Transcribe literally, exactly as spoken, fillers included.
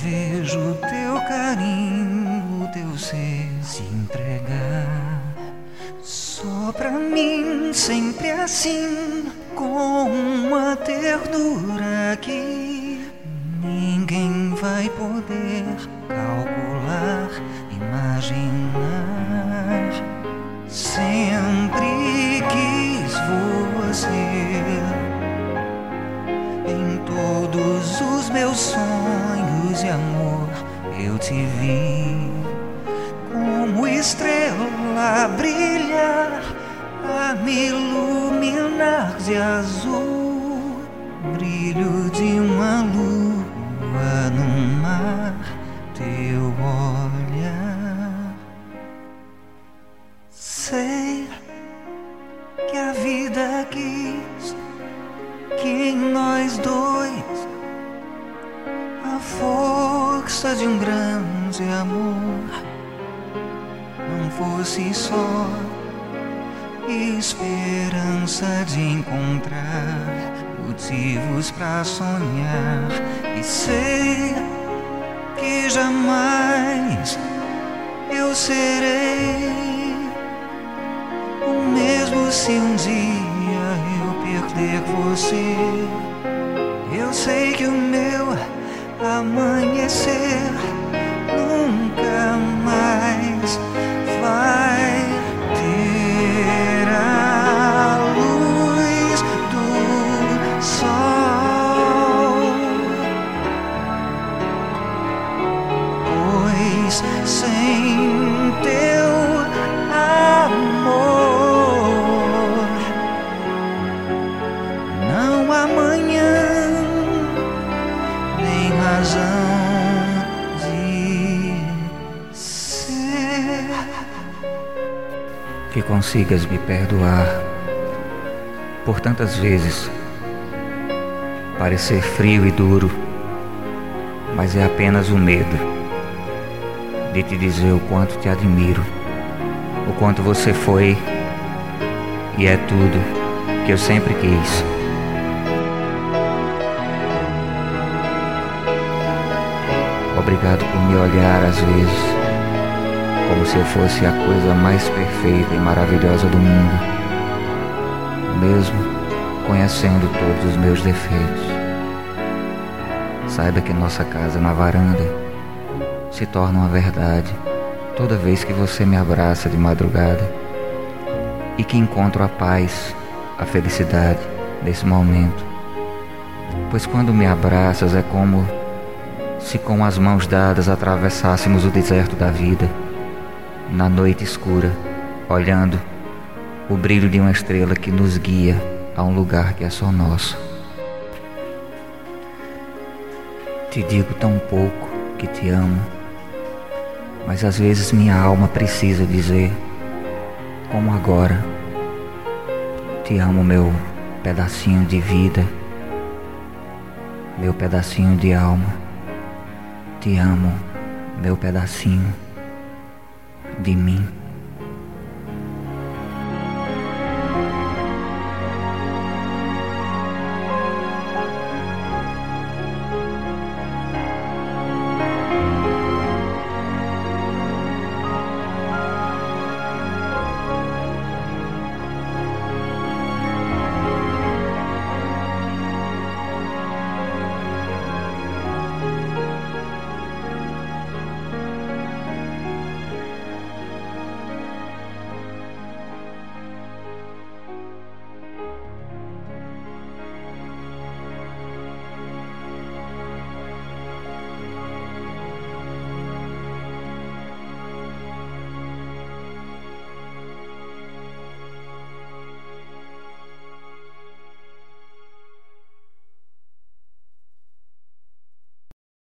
vejo o teu carinho, o teu ser se entregar. Só pra mim, sempre assim, com uma ternura que ninguém vai poder calcular, imaginar. Sempre quis você em todos os meus sonhos e amor. Eu te vi como estrela a brilhar, a me iluminar de azul, brilho de uma lua no mar, teu olhar. Sei que a vida quis que em nós dois a força de um grande amor não fosse só esperança de encontrar motivos pra sonhar. E sei que jamais eu serei o mesmo se um dia eu perder você. Eu sei que o meu amanhecer nunca mais vai ter a luz do sol, pois sem teu amor não há amanhã, nem razão de ser. Que consigas me perdoar por tantas vezes parecer frio e duro, mas é apenas o medo de te dizer o quanto te admiro, o quanto você foi e é tudo que eu sempre quis. Obrigado por me olhar às vezes como se eu fosse a coisa mais perfeita e maravilhosa do mundo, mesmo conhecendo todos os meus defeitos. Saiba que nossa casa na varanda se torna uma verdade toda vez que você me abraça de madrugada, e que encontro a paz, a felicidade nesse momento, pois quando me abraças é como se com as mãos dadas atravessássemos o deserto da vida, na noite escura, olhando o brilho de uma estrela que nos guia a um lugar que é só nosso. Te digo tão pouco que te amo, mas às vezes minha alma precisa dizer, como agora: te amo, meu pedacinho de vida, meu pedacinho de alma. Te amo, meu pedacinho de mim.